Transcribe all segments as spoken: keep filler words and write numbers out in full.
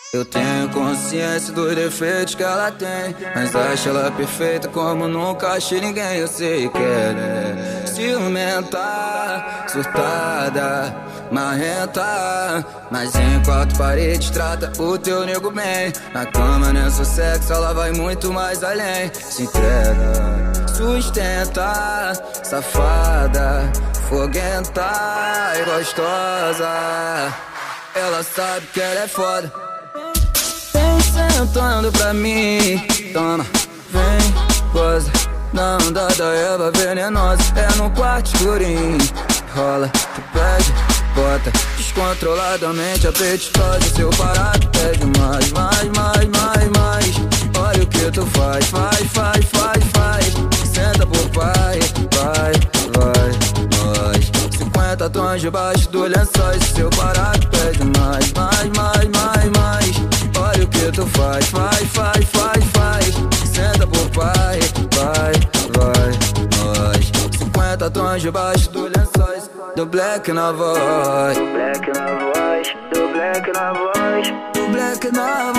Eu tenho consciência dos defeitos que ela tem, mas acho ela perfeita como nunca achei ninguém. Eu sei que ela é ciumenta, surtada, marrenta, mas em quatro paredes trata o teu nego bem. Na cama nessa sexo ela vai muito mais além. Se entrega, sustenta, safada, foguenta e gostosa. Ela sabe que ela é foda. Vem sentando pra mim, toma, vem, goza. Na onda da erva venenosa, é no quarto escurinho. Rola, tu pede, bota descontroladamente apetitosa. Seu parado pede mais, mais, mais, mais, mais. Olha o que tu faz, faz, faz, faz, faz. Senta pro pai, vai, vai, nós. Cinquenta tons debaixo do lençóis. Seu parado pede mais, mais, mais, mais, mais. Olha o que tu faz, faz, faz, faz, faz. Senta pro pai, vai, vai, nós. Cinquenta tons debaixo do lençóis. Do black na voz, Do black na voz, do black na voz. do black na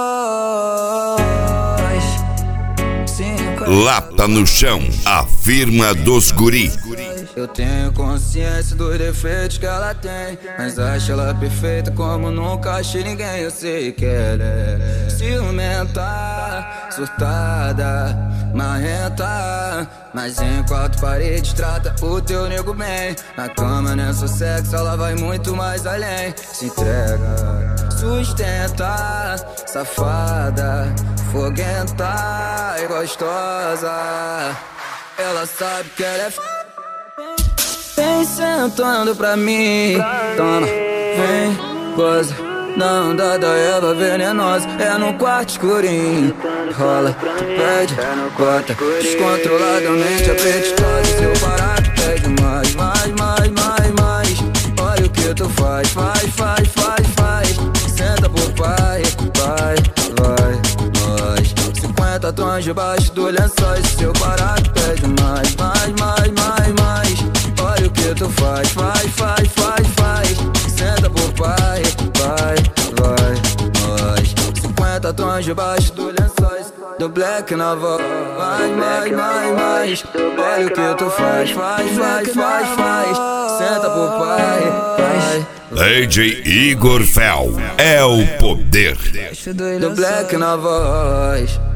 voz. Cinco Lata no chão, a firma dos guri. Eu tenho consciência dos defeitos que ela tem, mas acho ela perfeita como nunca achei ninguém. Eu sei que ela é ciumenta, surtada, marrenta, mas em quatro paredes trata o teu nego bem. Na cama nessa sexo ela vai muito mais além. Se entrega, sustenta, safada, foguenta e gostosa. Ela sabe que ela é f... Vem sentando pra mim, toma, vem, goza. Na onda da erva venenosa, é no quarto escurinho. Rola, tu pede, bota descontroladamente apetitosa. Seu barato pede mais, mais, mais, mais, mais. Olha o que tu faz, faz, faz, faz, faz. Senta pro pai, vai, vai, nós. Cinquenta tons debaixo do lençóis. Seu barato pede mais, mais, mais, mais, mais. Olha o que tu faz, faz, faz, faz, faz. Senta pro pai, vai, vai, nós. Cinquenta tons debaixo do lençóis. Do black na voz, mais, mais, mais, mais. Olha o que tu faz, faz, faz, faz, faz. Senta pro pai, vai. D J Igor Fel é o poder. Do black na voz.